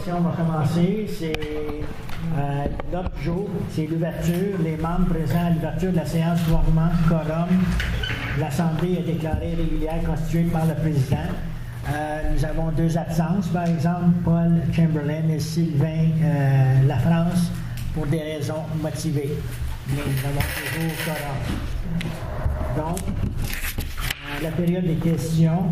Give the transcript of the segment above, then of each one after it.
session va commencer. C'est l'autre jour, c'est l'ouverture. Les membres présents à l'ouverture de la séance formant quorum. L'Assemblée est déclarée régulière constituée par le président. Nous avons deux absences, par exemple, Paul Chamberlain et Sylvain Lafrance, pour des raisons motivées. Mais nous avons toujours quorum. Donc, la période des questions,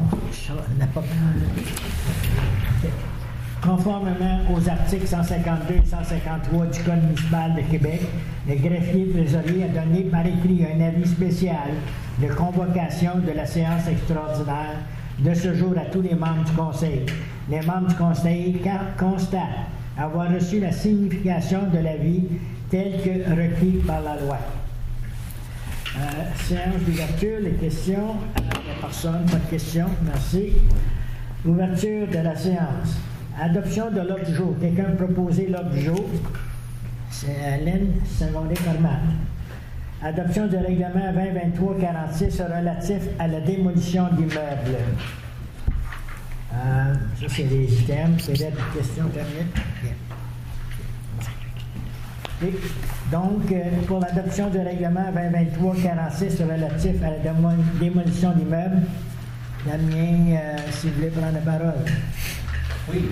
conformément aux articles 152 et 153 du Code municipal de Québec, le greffier trésorier a donné par écrit un avis spécial de convocation de la séance extraordinaire de ce jour à tous les membres du Conseil. Les membres du Conseil constatent avoir reçu la signification de l'avis tel que requis par la loi. Séance d'ouverture, les questions. La personne, pas de questions, merci. Ouverture de la séance. Adoption de l'ordre du jour. Quelqu'un a proposé l'ordre du jour? C'est Hélène, secondée par Marc. Adoption du règlement 2023-46 relatif à la démolition d'immeubles. Ça, c'est les items. C'est la question terminée. Okay. Donc, pour l'adoption du règlement 2023-46 relatif à la démolition d'immeubles, Damien, si vous voulez prendre la parole. Oui.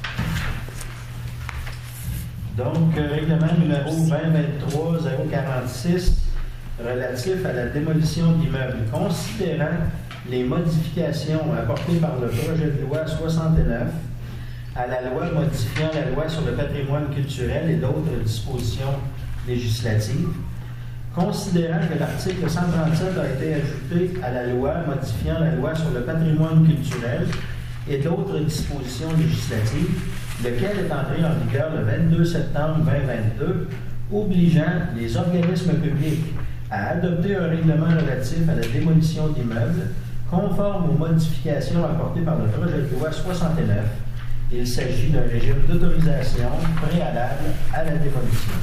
Donc, règlement numéro 2023-046 relatif à la démolition d'immeubles. Considérant les modifications apportées par le projet de loi 69 à la loi modifiant la loi sur le patrimoine culturel et d'autres dispositions législatives, considérant que l'article 137 a été ajouté à la loi modifiant la loi sur le patrimoine culturel et d'autres dispositions législatives, lequel est entré en vigueur le 22 septembre 2022, obligeant les organismes publics à adopter un règlement relatif à la démolition d'immeubles conforme aux modifications apportées par le projet de loi 69. Il s'agit d'un régime d'autorisation préalable à la démolition.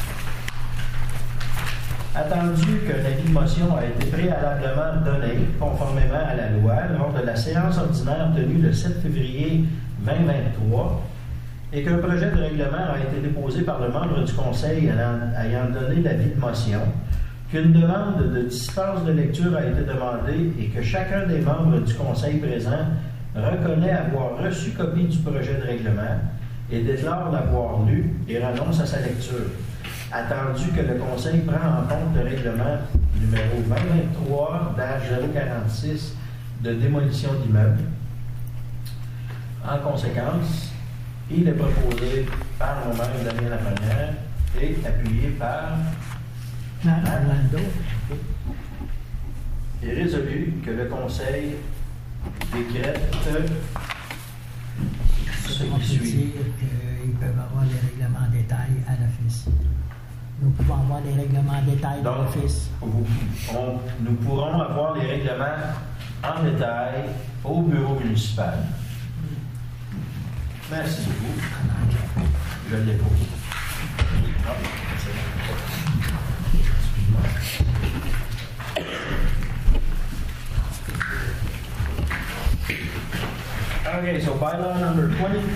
Attendu que l'avis de motion a été préalablement donné, conformément à la loi, lors de la séance ordinaire tenue le 7 février 2023, et qu'un projet de règlement a été déposé par le membre du Conseil ayant donné l'avis de motion, qu'une demande de dispense de lecture a été demandée et que chacun des membres du Conseil présent reconnaît avoir reçu copie du projet de règlement et déclare l'avoir lu et renonce à sa lecture. Attendu que le Conseil prend en compte le règlement numéro 2023-046 de démolition d'immeubles. En conséquence, il est proposé par moi-même, Damien Lafrenière, et appuyé par Orlando. Et résolu que le Conseil décrète ce qui suit. Ils peuvent avoir les règlements en détail à l'office. Nous pouvons avoir les règlements en détail à l'office. Nous pourrons avoir les règlements en détail au bureau municipal. Merci beaucoup. Je le dépose. Okay, so bylaw number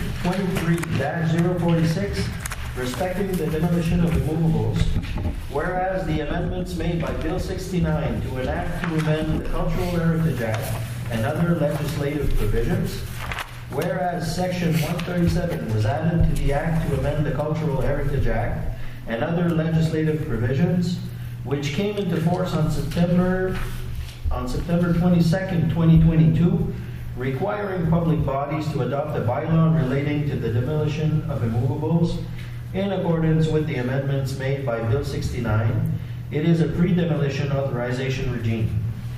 2023-046, respecting the demolition of immovables. Whereas the amendments made by Bill 69 to enact to amend the Cultural Heritage Act and other legislative provisions. Whereas Section 137 was added to the Act to amend the Cultural Heritage Act and other legislative provisions, which came into force on September 22nd, 2022, requiring public bodies to adopt a bylaw relating to the demolition of immovables in accordance with the amendments made by Bill 69. It is a pre-demolition authorization regime.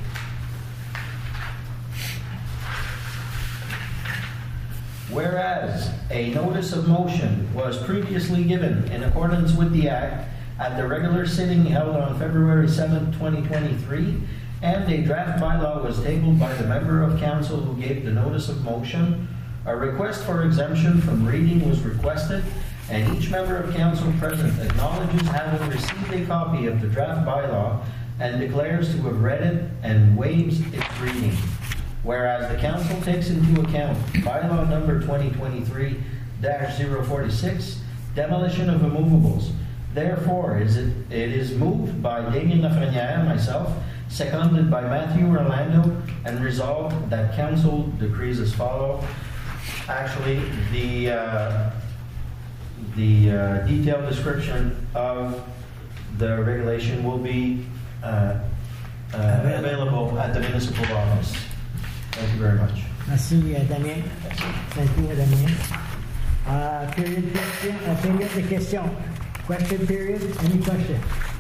Whereas a notice of motion was previously given in accordance with the Act at the regular sitting held on February 7, 2023, and a draft bylaw was tabled by the member of council who gave the notice of motion, a request for exemption from reading was requested, and each member of council present acknowledges having received a copy of the draft bylaw and declares to have read it and waives its reading. Whereas the council takes into account bylaw number 2022-046, demolition of immovables. Therefore, it is moved by Damien Lafreniere, myself, seconded by Matthew Orlando, and resolved that council decrees as follow. Actually, the detailed description of the regulation will be available at the municipal office. Thank you very much. Merci, Damien. Thank you, Damien. Period de questions. Question period. Any question?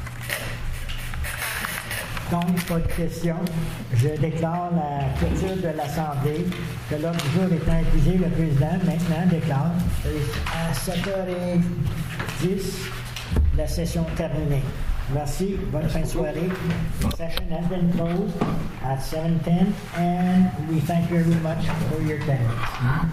Donc, pas de questions. Je déclare la clôture de l'Assemblée. Que l'ordre du jour étant épuisé, le président maintenant déclare à 7h10 la session terminée. Merci. Bonne fin de soirée. The session has been closed at 7:10 and we thank you very much for your attendance.